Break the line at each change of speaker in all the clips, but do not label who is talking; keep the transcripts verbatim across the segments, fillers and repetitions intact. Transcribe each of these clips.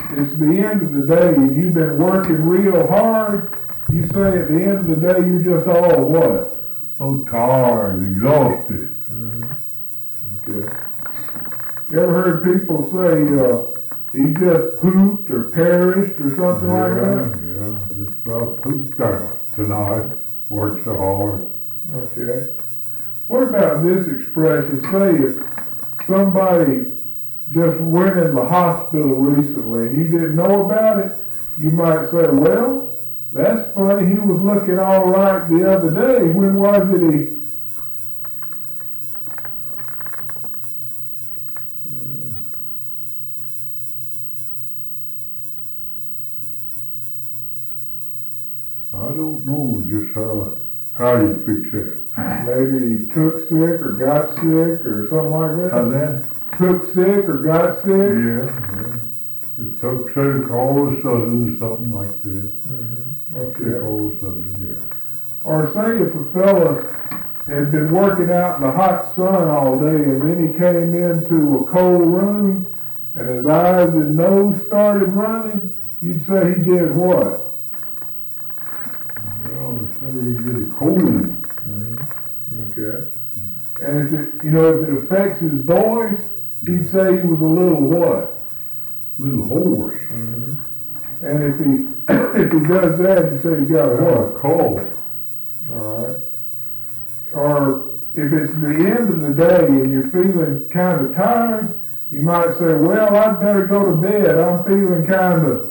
it's the end of the day and you've been working real hard, you say at the end of the day you're just all what?
Oh, tired, exhausted.
Mm-hmm. Okay. You ever heard people say, uh, he just pooped or perished or something
yeah,
like that?
Yeah, just about pooped out tonight. Worked so hard.
Okay. What about this expression? Say if somebody just went in the hospital recently and you didn't know about it, you might say, well, that's funny, he was looking all right the other day. When was it he...
I don't know just how how you fix that.
Maybe he took sick or got sick or something like that?
How that?
Took sick or got sick?
Yeah, yeah. Just took sick all of a sudden, something like that.
Mm-hmm.
Okay. Sick all of a sudden, yeah.
Or say if a fella had been working out in the hot sun all day and then he came into a cold room and his eyes and nose started running, you'd say he did what?
Well, they say you get a cold.
Mm-hmm. Okay. And if it, you know, if it affects his voice, he'd say he was a little what?
Little hoarse.
Mm-hmm. And if he if he does that, he'd say he's got a what?
A cold.
All right. Or if it's the end of the day and you're feeling kind of tired, you might say, well, I'd better go to bed. I'm feeling kind of...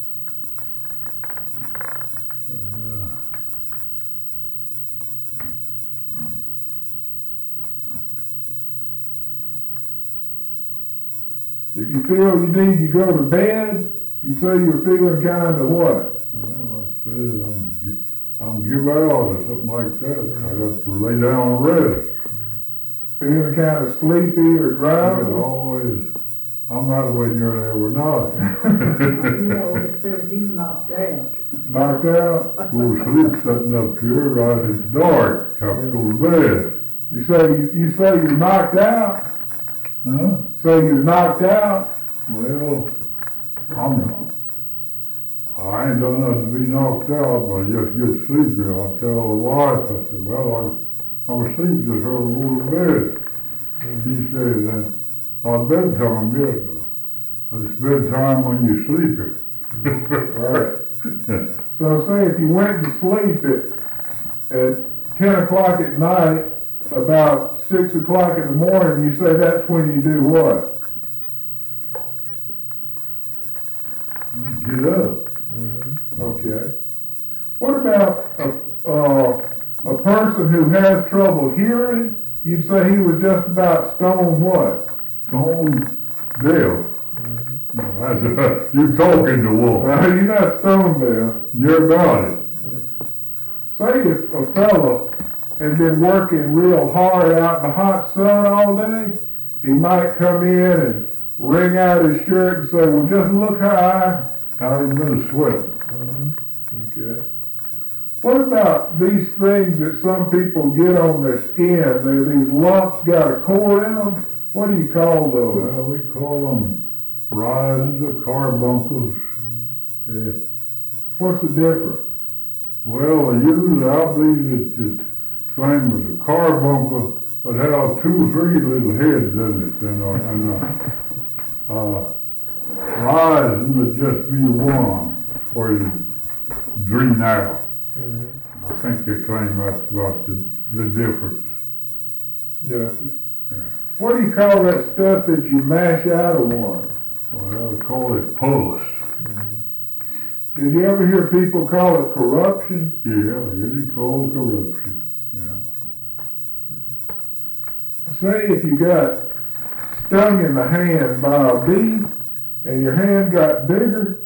If you feel you need to go to bed, you say you're feeling kind of what?
Well, I said I'm, I'm give out or something like that. I got to lay down and rest.
Feeling kind of sleepy or drowsy?
Yeah, always. I'm out of the way nearly every night.
He always says he's knocked out.
Knocked out?
Go to sleep sitting up here, right? It's dark. Have to go to bed.
You say you, you say you're knocked out?
Huh?
Say you're knocked out?
Well, I'm I ain't done nothing to be knocked out, but I just get sleepy. I tell the wife, I said, well, I, I'm asleep, just rather go to bed. Mm-hmm. He said, then, not bedtime yet, but it's bedtime when you're sleeping.
Mm-hmm. Right. So say if you went to sleep at, at ten o'clock at night, about six o'clock in the morning, you say that's when you do what?
Get up.
Mm-hmm. Okay. What about a, uh, a person who has trouble hearing? You'd say he was just about stone what?
Stone deaf. Mm-hmm. No, that's a, you're talking to one.
Uh, you're not stone deaf.
You're about it.
Say if a fellow has been working real hard out in the hot sun all day, he might come in and wring out his shirt and say, well, just look how I...
How he been sweating.
Mm-hmm. Okay. What about these things that some people get on their skin? They're these lumps got a cord in them. What do you call those?
Well, we call them rises or carbuncles. Mm-hmm. Yeah.
What's the difference?
Well, usually I believe that the same as a carbuncle would have two or three little heads in it, and, uh, and uh, uh, rising would just be one where you drain out. Mm-hmm. I think they claim that's about the, the difference.
Yes. Yeah. What do you call that stuff that you mash out of one?
Well, they call it pus.
Mm-hmm. Did you ever hear people call it corruption?
Yeah, it is called corruption. Yeah.
Say if you got stung in the hand by a bee and your hand got bigger,